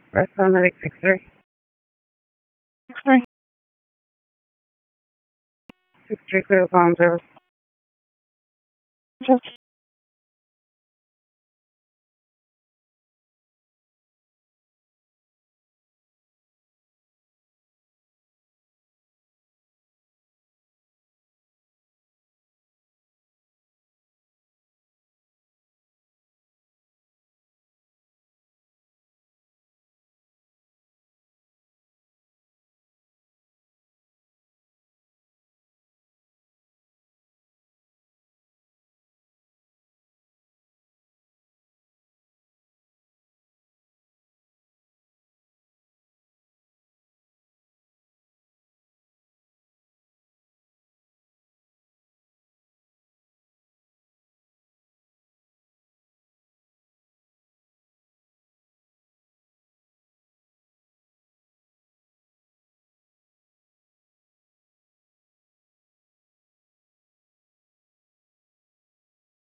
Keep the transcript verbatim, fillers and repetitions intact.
Press paramedic six three. six three. six three, clear the phone service.